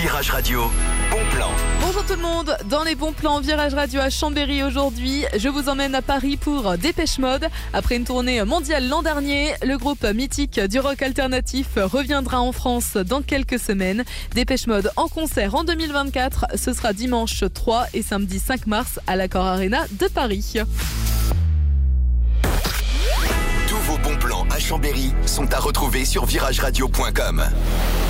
Virage Radio, bon plan. Bonjour tout le monde, dans les bons plans Virage Radio à Chambéry aujourd'hui, je vous emmène à Paris pour Dépêche Mode. Après une tournée mondiale l'an dernier, le groupe mythique du rock alternatif reviendra en France dans quelques semaines. Dépêche Mode en concert en 2024, ce sera dimanche 3 et samedi 5 mars à l'Accor Arena de Paris. Tous vos bons plans à Chambéry sont à retrouver sur virageradio.com.